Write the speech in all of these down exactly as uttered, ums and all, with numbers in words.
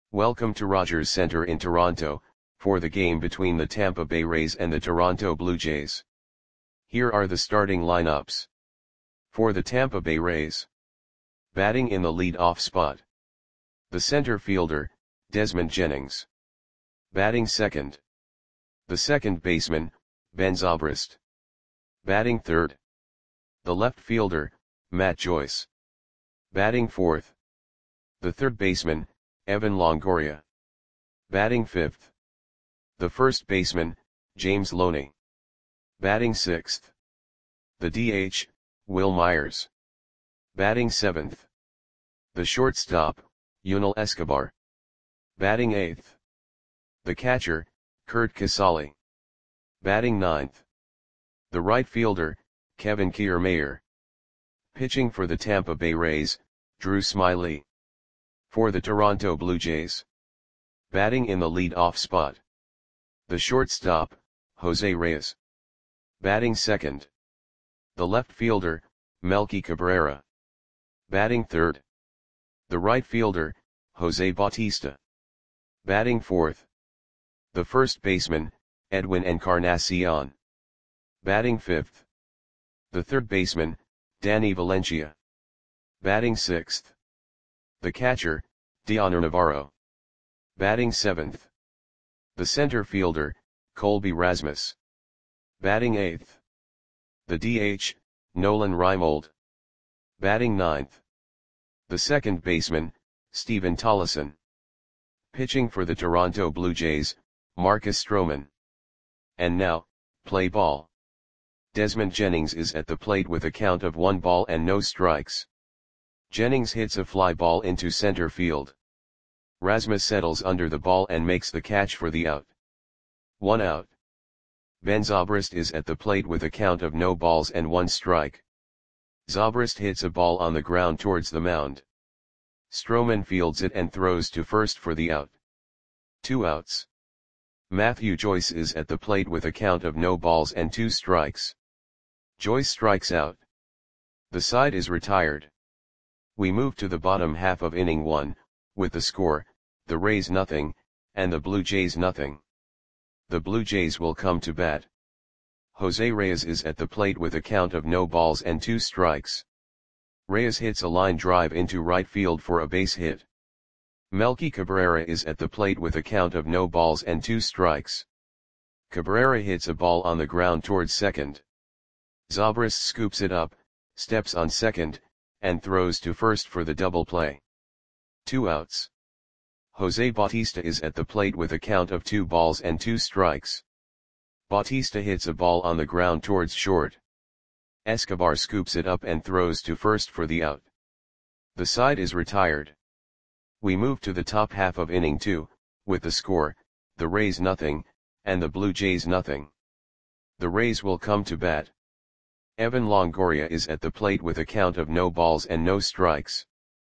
Welcome to Rogers Centre in Toronto, for the game between the Tampa Bay Rays and the Toronto Blue Jays. Here are the starting lineups. For the Tampa Bay Rays. Batting in the lead-off spot. The center fielder, Desmond Jennings. Batting second. The second baseman, Ben Zobrist. Batting third. The left fielder, Matt Joyce. Batting fourth. The third baseman, Evan Longoria. Batting fifth. The first baseman, James Loney. Batting sixth. The D H, Wil Myers. Batting seventh. The shortstop, Yunel Escobar. Batting eighth. The catcher, Curt Casali. Batting ninth. The right fielder, Kevin Kiermaier. Pitching for the Tampa Bay Rays, Drew Smyly. For the Toronto Blue Jays. Batting in the lead-off spot. The shortstop, Jose Reyes. Batting second. The left fielder, Melky Cabrera. Batting third. The right fielder, Jose Bautista. Batting fourth. The first baseman, Edwin Encarnacion. Batting fifth. The third baseman, Danny Valencia. Batting sixth. The catcher, Dioner Navarro. Batting seventh. The center fielder, Colby Rasmus. Batting eighth. The D H, Nolan Reimold. Batting ninth. The second baseman, Steven Tollefson. Pitching for the Toronto Blue Jays, Marcus Stroman. And now, play ball. Desmond Jennings is at the plate with a count of one ball and no strikes. Jennings hits a fly ball into center field. Rasmus settles under the ball and makes the catch for the out. One out. Ben Zobrist is at the plate with a count of no balls and one strike. Zobrist hits a ball on the ground towards the mound. Stroman fields it and throws to first for the out. Two outs. Matthew Joyce is at the plate with a count of no balls and two strikes. Joyce strikes out. The side is retired. We move to the bottom half of inning one, with the score, the Rays nothing, and the Blue Jays nothing. The Blue Jays will come to bat. Jose Reyes is at the plate with a count of no balls and two strikes. Reyes hits a line drive into right field for a base hit. Melky Cabrera is at the plate with a count of no balls and two strikes. Cabrera hits a ball on the ground towards second. Zobrist scoops it up, steps on second, and throws to first for the double play. Two outs. Jose Bautista is at the plate with a count of two balls and two strikes. Bautista hits a ball on the ground towards short. Escobar scoops it up and throws to first for the out. The side is retired. We move to the top half of inning two, with the score, the Rays nothing, and the Blue Jays nothing. The Rays will come to bat. Evan Longoria is at the plate with a count of no balls and no strikes.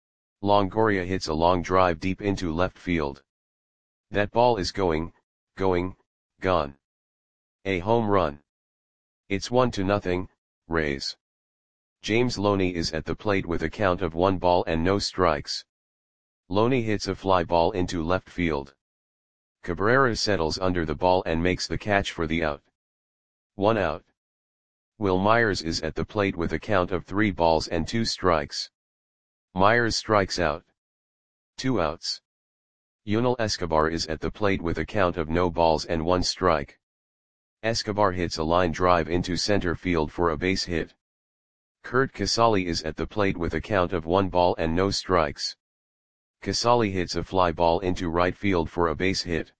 Longoria hits a long drive deep into left field. That ball is going, going, gone. A home run. It's one to nothing, Rays. James Loney is at the plate with a count of one ball and no strikes. Loney hits a fly ball into left field. Cabrera settles under the ball and makes the catch for the out. One out. Wil Myers is at the plate with a count of three balls and two strikes. Myers strikes out. Two outs. Yunel Escobar is at the plate with a count of no balls and one strike. Escobar hits a line drive into center field for a base hit. Curt Casali is at the plate with a count of one ball and no strikes. Casali hits a fly ball into right field for a base hit.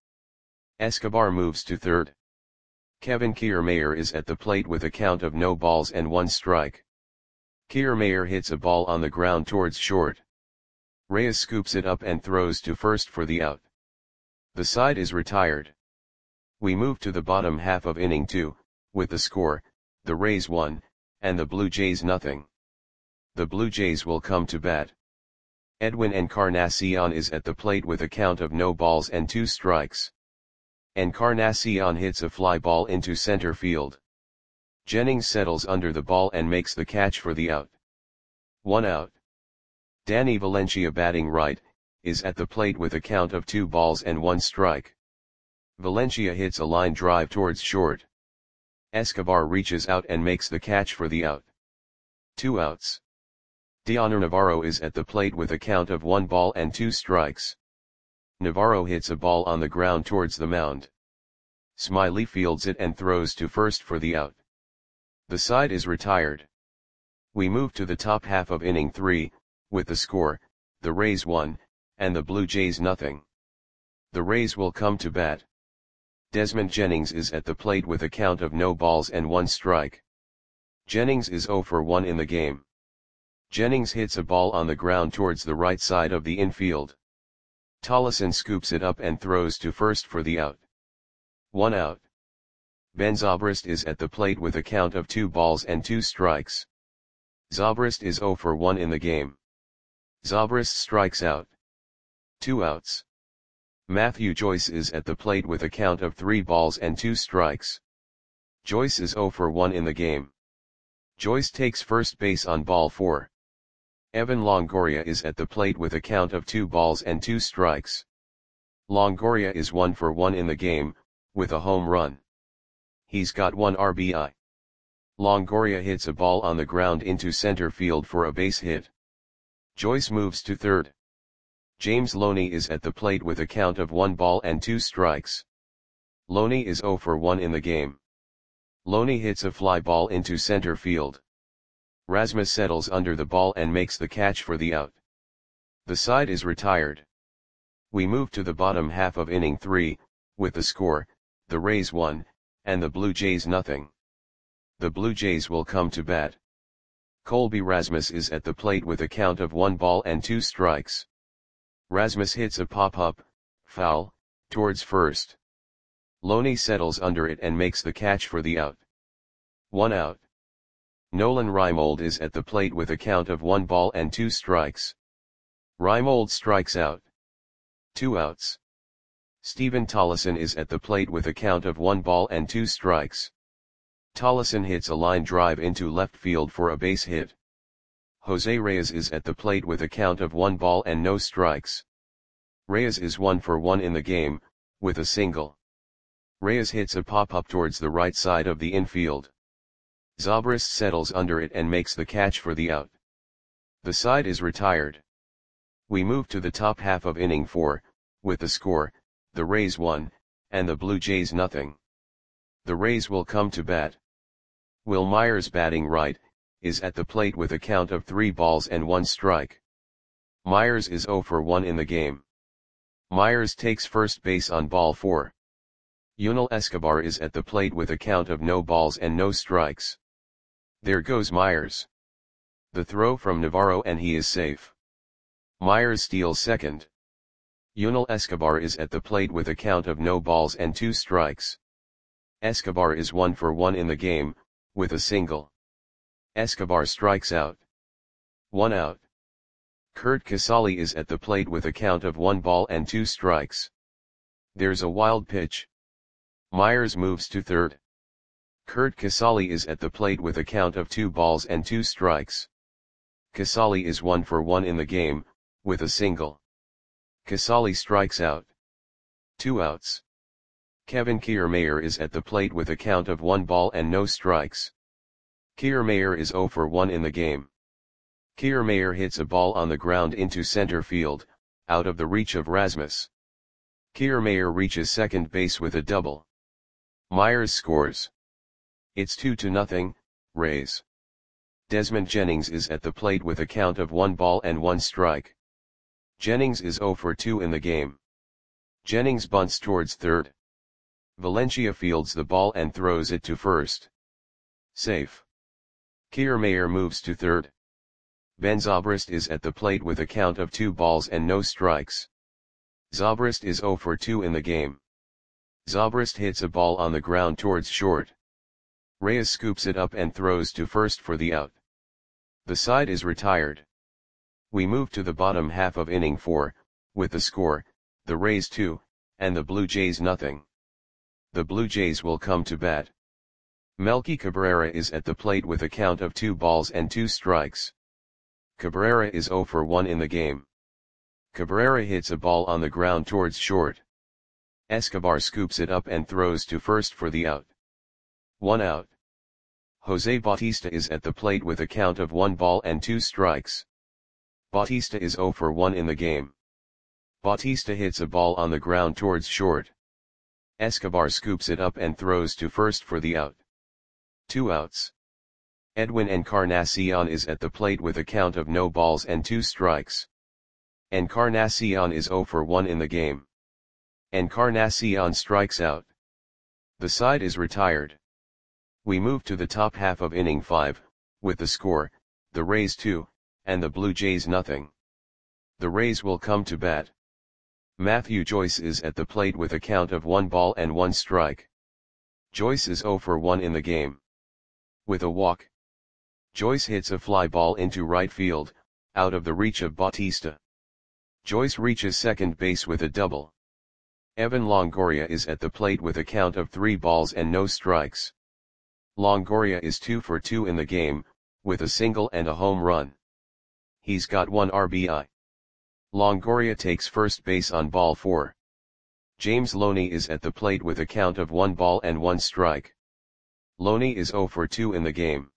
Escobar moves to third. Kevin Kiermaier is at the plate with a count of no balls and one strike. Kiermaier hits a ball on the ground towards short. Reyes scoops it up and throws to first for the out. The side is retired. We move to the bottom half of inning two, with the score, the Rays one, and the Blue Jays nothing. The Blue Jays will come to bat. Edwin Encarnacion is at the plate with a count of no balls and two strikes. Encarnacion hits a fly ball into center field. Jennings settles under the ball and makes the catch for the out. One out. Danny Valencia batting right, is at the plate with a count of two balls and one strike. Valencia hits a line drive towards short. Escobar reaches out and makes the catch for the out. Two outs. Dioner Navarro is at the plate with a count of one ball and two strikes. Navarro hits a ball on the ground towards the mound. Smiley fields it and throws to first for the out. The side is retired. We move to the top half of inning three, with the score, the Rays one, and the Blue Jays nothing. The Rays will come to bat. Desmond Jennings is at the plate with a count of no balls and one strike. Jennings is zero for one in the game. Jennings hits a ball on the ground towards the right side of the infield. Tollison scoops it up and throws to first for the out. One out. Ben Zobrist is at the plate with a count of two balls and two strikes. Zobrist is zero for one in the game. Zobrist strikes out. Two outs. Matthew Joyce is at the plate with a count of three balls and two strikes. Joyce is zero for one in the game. Joyce takes first base on ball four. Evan Longoria is at the plate with a count of two balls and two strikes. Longoria is one for one in the game, with a home run. He's got one R B I. Longoria hits a ball on the ground into center field for a base hit. Joyce moves to third. James Loney is at the plate with a count of one ball and two strikes. Loney is zero for one in the game. Loney hits a fly ball into center field. Rasmus settles under the ball and makes the catch for the out. The side is retired. We move to the bottom half of inning three, with the score, the Rays one, and the Blue Jays nothing. The Blue Jays will come to bat. Colby Rasmus is at the plate with a count of one ball and two strikes. Rasmus hits a pop-up, foul, towards first. Loney settles under it and makes the catch for the out. One out. Nolan Reimold is at the plate with a count of one ball and two strikes. Reimold strikes out. Two outs. Stephen Tollison is at the plate with a count of one ball and two strikes. Tollison hits a line drive into left field for a base hit. Jose Reyes is at the plate with a count of one ball and no strikes. Reyes is one for one in the game, with a single. Reyes hits a pop-up towards the right side of the infield. Zobrist settles under it and makes the catch for the out. The side is retired. We move to the top half of inning four, with the score, the Rays one, and the Blue Jays nothing. The Rays will come to bat. Will Myers, batting right, is at the plate with a count of three balls and one strike. Myers is zero for one in the game. Myers takes first base on ball four. Yunel Escobar is at the plate with a count of no balls and no strikes. There goes Myers. The throw from Navarro and he is safe. Myers steals second. Yunel Escobar is at the plate with a count of no balls and two strikes. Escobar is one for one in the game, with a single. Escobar strikes out. One out. Curt Casali is at the plate with a count of one ball and two strikes. There's a wild pitch. Myers moves to third. Curt Casali is at the plate with a count of two balls and two strikes. Casali is one for one in the game, with a single. Casali strikes out. Two outs. Kevin Kiermaier is at the plate with a count of one ball and no strikes. Kiermaier is zero for one in the game. Kiermaier hits a ball on the ground into center field, out of the reach of Rasmus. Kiermaier reaches second base with a double. Myers scores. It's two to nothing, Rays. Desmond Jennings is at the plate with a count of one ball and one strike. Jennings is zero for two in the game. Jennings bunts towards third. Valencia fields the ball and throws it to first. Safe. Kiermaier moves to third. Ben Zobrist is at the plate with a count of two balls and no strikes. Zobrist is zero for two in the game. Zobrist hits a ball on the ground towards short. Reyes scoops it up and throws to first for the out. The side is retired. We move to the bottom half of inning four, with the score, the Rays two, and the Blue Jays nothing. The Blue Jays will come to bat. Melky Cabrera is at the plate with a count of two balls and two strikes. Cabrera is zero for one in the game. Cabrera hits a ball on the ground towards short. Escobar scoops it up and throws to first for the out. One out. Jose Bautista is at the plate with a count of one ball and two strikes. Bautista is zero for one in the game. Bautista hits a ball on the ground towards short. Escobar scoops it up and throws to first for the out. Two outs. Edwin Encarnacion is at the plate with a count of no balls and two strikes. Encarnacion is zero for one in the game. Encarnacion strikes out. The side is retired. We move to the top half of inning five, with the score, the Rays two, and the Blue Jays nothing. The Rays will come to bat. Matthew Joyce is at the plate with a count of one ball and one strike. Joyce is zero for one in the game. With a walk, Joyce hits a fly ball into right field, out of the reach of Bautista. Joyce reaches second base with a double. Evan Longoria is at the plate with a count of three balls and no strikes. Longoria is two for two in the game, with a single and a home run. He's got one R B I. Longoria takes first base on ball four. James Loney is at the plate with a count of one ball and one strike. Loney is zero for two in the game.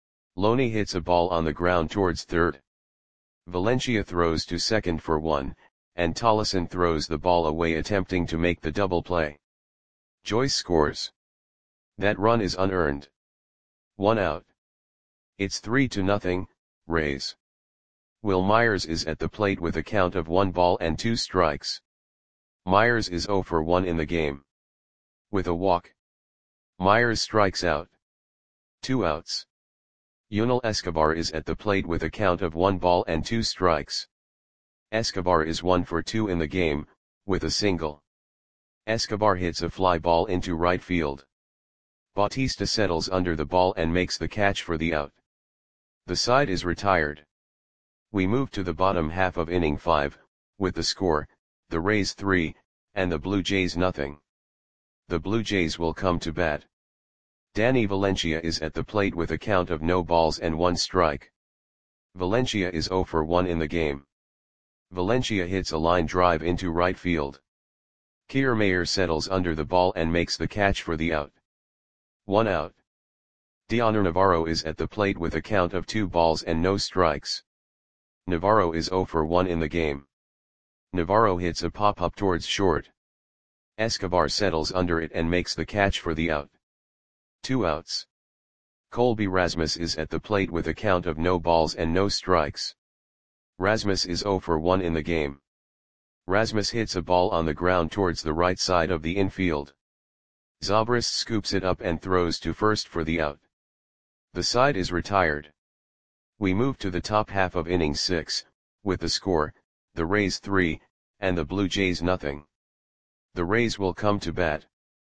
Loney hits a ball on the ground towards third. Valencia throws to second for one, and Tolleson throws the ball away attempting to make the double play. Joyce scores. That run is unearned. One out. It's three to nothing, Rays. Will Myers is at the plate with a count of one ball and two strikes. Myers is zero for one in the game. With a walk, Myers strikes out. Two outs. Yunel Escobar is at the plate with a count of one ball and two strikes. Escobar is one for two in the game, with a single. Escobar hits a fly ball into right field. Bautista settles under the ball and makes the catch for the out. The side is retired. We move to the bottom half of inning five, with the score, the Rays three, and the Blue Jays nothing. The Blue Jays will come to bat. Danny Valencia is at the plate with a count of no balls and one strike. Valencia is zero for one in the game. Valencia hits a line drive into right field. Kiermaier settles under the ball and makes the catch for the out. One out. Dioner Navarro is at the plate with a count of two balls and no strikes. Navarro is zero for one in the game. Navarro hits a pop-up towards short. Escobar settles under it and makes the catch for the out. Two outs. Colby Rasmus is at the plate with a count of no balls and no strikes. Rasmus is zero for one in the game. Rasmus hits a ball on the ground towards the right side of the infield. Zobrist scoops it up and throws to first for the out. The side is retired. We move to the top half of inning six, with the score, the Rays three, and the Blue Jays nothing. The Rays will come to bat.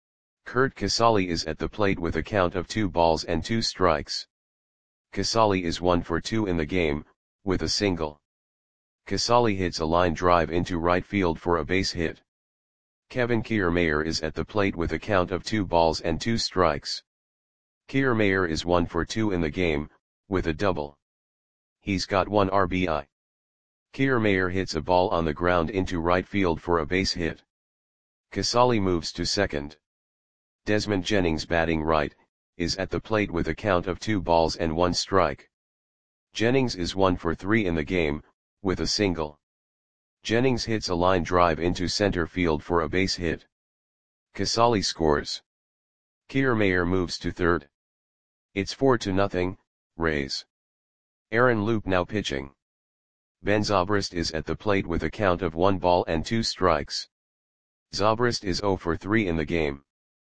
Curt Casali is at the plate with a count of two balls and two strikes. Casali is one for two in the game, with a single. Casali hits a line drive into right field for a base hit. Kevin Kiermaier is at the plate with a count of two balls and two strikes. Kiermaier is one for two in the game, with a double. He's got one R B I. Kiermaier hits a ball on the ground into right field for a base hit. Casali moves to second. Desmond Jennings, batting right, is at the plate with a count of two balls and one strike. Jennings is one for three in the game, with a single. Jennings hits a line drive into center field for a base hit. Casali scores. Kiermaier moves to third. It's four to nothing, Rays. Aaron Loup now pitching. Ben Zobrist is at the plate with a count of one ball and two strikes. Zobrist is zero for three in the game.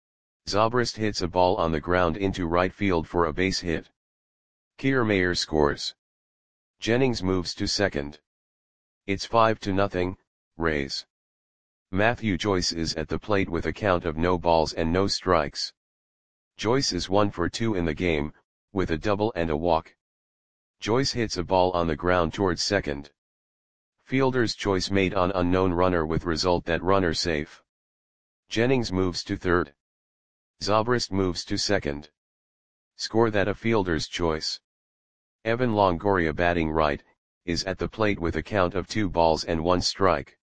Zobrist hits a ball on the ground into right field for a base hit. Kiermaier scores. Jennings moves to second. It's five to nothing, Rays. Matthew Joyce is at the plate with a count of no balls and no strikes. Joyce is one for two in the game, with a double and a walk. Joyce hits a ball on the ground towards second. Fielder's choice made on unknown runner with result that runner safe. Jennings moves to third. Zobrist moves to second. Score that a fielder's choice. Evan Longoria, batting right, is at the plate with a count of two balls and one strike.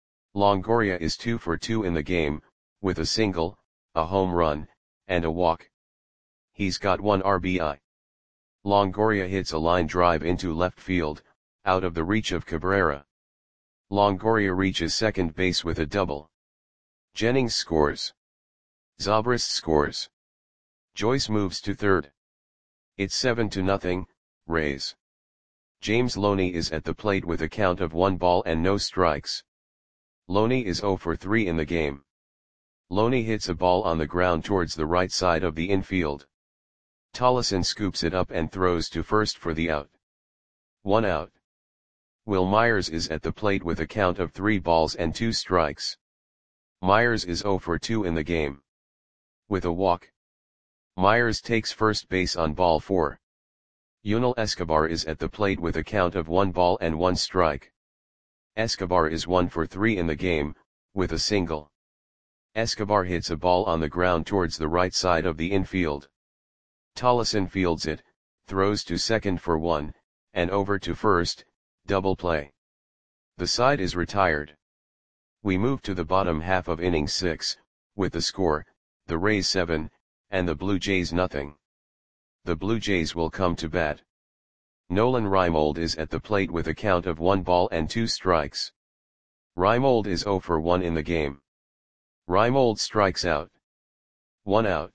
Longoria is two for two in the game, with a single, a home run, and a walk. He's got one R B I. Longoria hits a line drive into left field, out of the reach of Cabrera. Longoria reaches second base with a double. Jennings scores. Zobrist scores. Joyce moves to third. It's seven to nothing, Rays. James Loney is at the plate with a count of one ball and no strikes. Loney is zero for three in the game. Loney hits a ball on the ground towards the right side of the infield. Tolleson scoops it up and throws to first for the out. One out. Will Myers is at the plate with a count of three balls and two strikes. Myers is zero for two in the game. With a walk. Myers takes first base on ball four. Yunel Escobar is at the plate with a count of one ball and one strike. Escobar is one for three in the game, with a single. Escobar hits a ball on the ground towards the right side of the infield. Tolleson fields it, throws to second for one, and over to first, double play. The side is retired. We move to the bottom half of inning six, with the score, the Rays seven, and the Blue Jays nothing. The Blue Jays will come to bat. Nolan Reimold is at the plate with a count of one ball and two strikes. Reimold is zero for one in the game. Reimold strikes out. One out.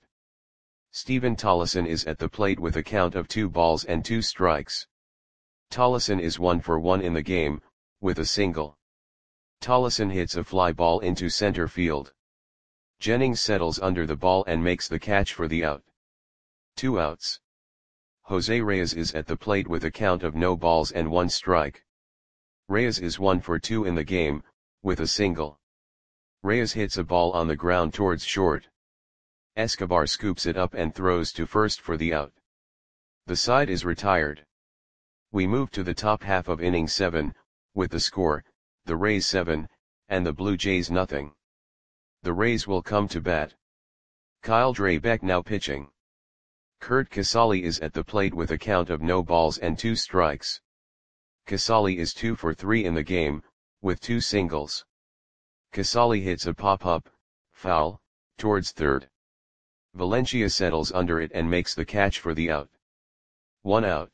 Stephen Tolleson is at the plate with a count of two balls and two strikes. Tolleson is one for one in the game, with a single. Tolleson hits a fly ball into center field. Jennings settles under the ball and makes the catch for the out. Two outs. Jose Reyes is at the plate with a count of no balls and one strike. Reyes is one for two in the game, with a single. Reyes hits a ball on the ground towards short. Escobar scoops it up and throws to first for the out. The side is retired. We move to the top half of inning seven, with the score, the Rays seven, and the Blue Jays nothing. The Rays will come to bat. Kyle Drabek now pitching. Curt Casali is at the plate with a count of no balls and two strikes. Casali is two for three in the game, with two singles. Casali hits a pop-up, foul, towards third. Valencia settles under it and makes the catch for the out. One out.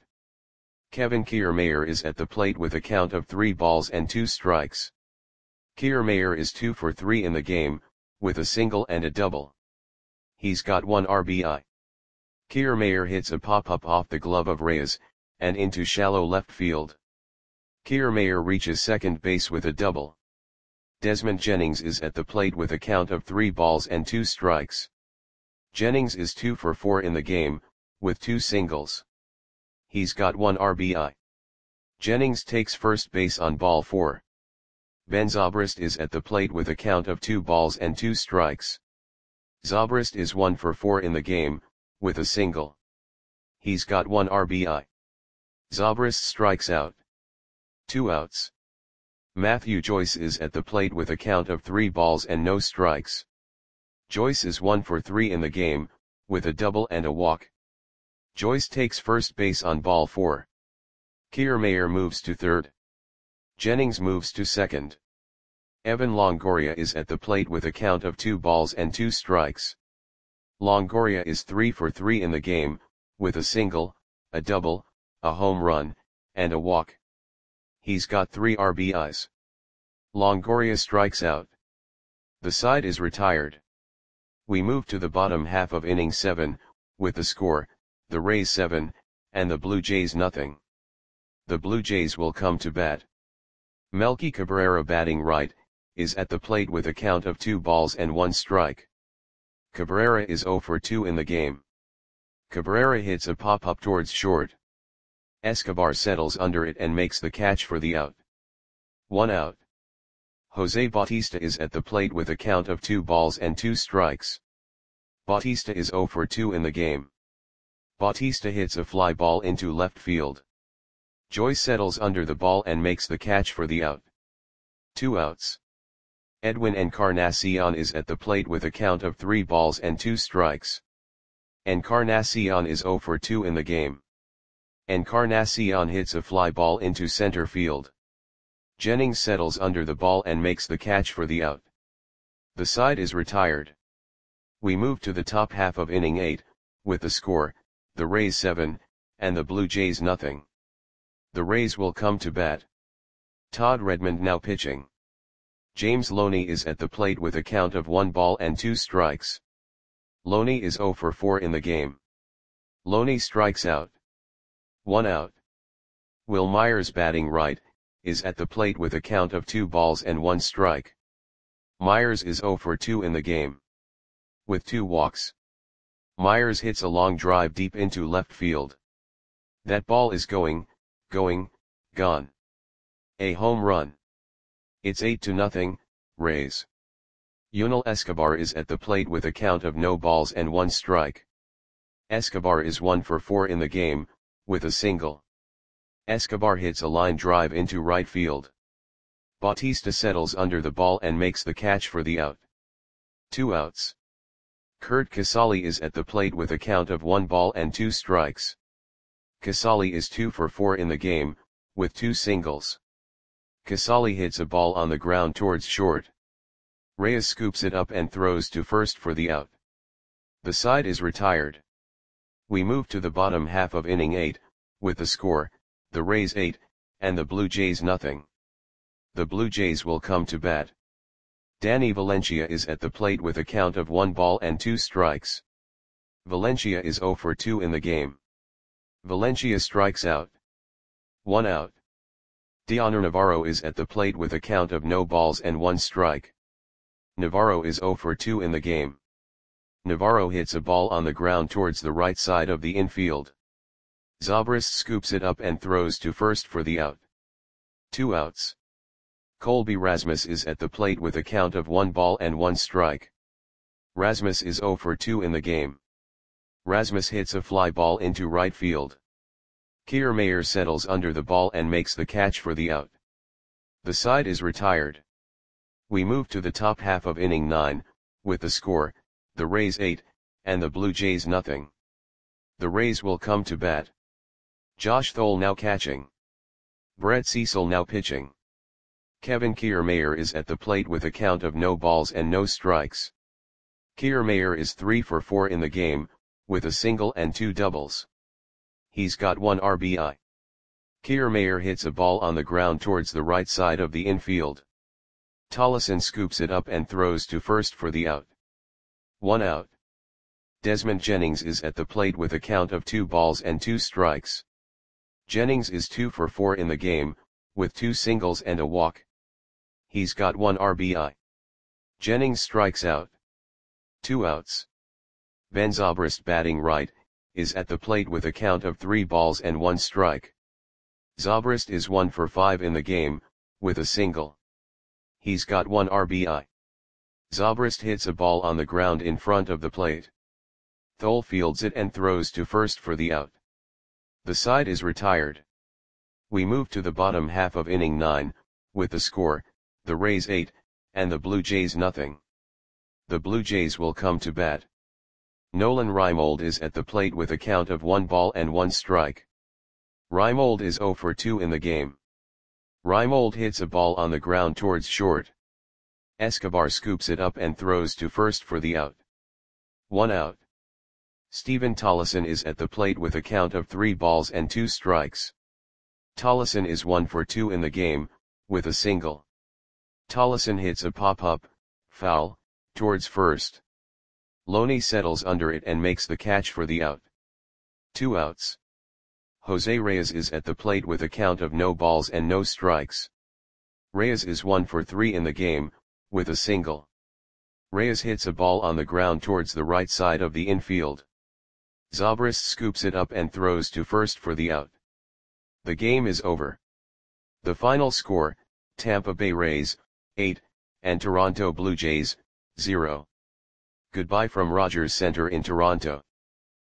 Kevin Kiermaier is at the plate with a count of three balls and two strikes. Kiermaier is two for three in the game, with a single and a double. He's got one R B I. Kiermaier hits a pop-up off the glove of Reyes, and into shallow left field. Kiermaier reaches second base with a double. Desmond Jennings is at the plate with a count of three balls and two strikes. Jennings is two for four in the game, with two singles. He's got one R B I. Jennings takes first base on ball four. Ben Zobrist is at the plate with a count of two balls and two strikes. Zobrist is one for four in the game, with a single. He's got one R B I. Zobrist strikes out. Two outs. Matthew Joyce is at the plate with a count of three balls and no strikes. Joyce is one for three in the game, with a double and a walk. Joyce takes first base on ball four. Kiermaier moves to third. Jennings moves to second. Evan Longoria is at the plate with a count of two balls and two strikes. Longoria is three for three in the game, with a single, a double, a home run, and a walk. He's got three R B Is. Longoria strikes out. The side is retired. We move to the bottom half of inning seven, with the score, the Rays seven, and the Blue Jays nothing. The Blue Jays will come to bat. Melky Cabrera batting right, is at the plate with a count of two balls and one strike. Cabrera is zero for two in the game. Cabrera hits a pop-up towards short. Escobar settles under it and makes the catch for the out. One out. Jose Bautista is at the plate with a count of two balls and two strikes. Bautista is zero for two in the game. Bautista hits a fly ball into left field. Joyce settles under the ball and makes the catch for the out. Two outs. Edwin Encarnacion is at the plate with a count of three balls and two strikes. Encarnacion is zero for two in the game. Encarnacion hits a fly ball into center field. Jennings settles under the ball and makes the catch for the out. The side is retired. We move to the top half of inning eight, with the score, the Rays seven, and the Blue Jays nothing. The Rays will come to bat. Todd Redmond now pitching. James Loney is at the plate with a count of one ball and two strikes. Loney is zero for four in the game. Loney strikes out. One out. Will Myers, batting right, is at the plate with a count of two balls and one strike. Myers is zero for two in the game. With two walks. Myers hits a long drive deep into left field. That ball is going, going, gone. A home run. It's eight to nothing, Rays. Yunel Escobar is at the plate with a count of no balls and one strike. Escobar is one for four in the game, with a single. Escobar hits a line drive into right field. Bautista settles under the ball and makes the catch for the out. Two outs. Curt Casali is at the plate with a count of one ball and two strikes. Casali is two for four in the game, with two singles. Casali hits a ball on the ground towards short. Reyes scoops it up and throws to first for the out. The side is retired. We move to the bottom half of inning eight, with the score, the Rays eight, and the Blue Jays nothing. The Blue Jays will come to bat. Danny Valencia is at the plate with a count of one ball and two strikes. Valencia is zero for two in the game. Valencia strikes out. One out. Dioner Navarro is at the plate with a count of no balls and one strike. Navarro is zero for two in the game. Navarro hits a ball on the ground towards the right side of the infield. Zobrist scoops it up and throws to first for the out. Two outs. Colby Rasmus is at the plate with a count of one ball and one strike. Rasmus is zero for two in the game. Rasmus hits a fly ball into right field. Kiermaier settles under the ball and makes the catch for the out. The side is retired. We move to the top half of inning nine, with the score, the Rays eight, and the Blue Jays nothing. The Rays will come to bat. Josh Thole now catching. Brett Cecil now pitching. Kevin Kiermaier is at the plate with a count of no balls and no strikes. Kiermaier is three for four in the game, with a single and two doubles. He's got one R B I. Kiermaier hits a ball on the ground towards the right side of the infield. Tollison scoops it up and throws to first for the out. One out. Desmond Jennings is at the plate with a count of two balls and two strikes. Jennings is two for four in the game, with two singles and a walk. He's got one R B I. Jennings strikes out. Two outs. Ben Zobrist, batting right, is at the plate with a count of three balls and one strike. Zobrist is one for five in the game, with a single. He's got one R B I. Zobrist hits a ball on the ground in front of the plate. Thole fields it and throws to first for the out. The side is retired. We move to the bottom half of inning nine, with the score, the Rays eight, and the Blue Jays nothing. The Blue Jays will come to bat. Nolan Reimold is at the plate with a count of one ball and one strike. Reimold is zero for two in the game. Reimold hits a ball on the ground towards short. Escobar scoops it up and throws to first for the out. One out. Stephen Tollison is at the plate with a count of three balls and two strikes. Tollison is one for two in the game, with a single. Tollison hits a pop-up, foul, towards first. Loney settles under it and makes the catch for the out. Two outs. Jose Reyes is at the plate with a count of no balls and no strikes. Reyes is one for three in the game, with a single. Reyes hits a ball on the ground towards the right side of the infield. Zobrist scoops it up and throws to first for the out. The game is over. The final score, Tampa Bay Rays, eight, and Toronto Blue Jays, zero. Goodbye from Rogers Center in Toronto.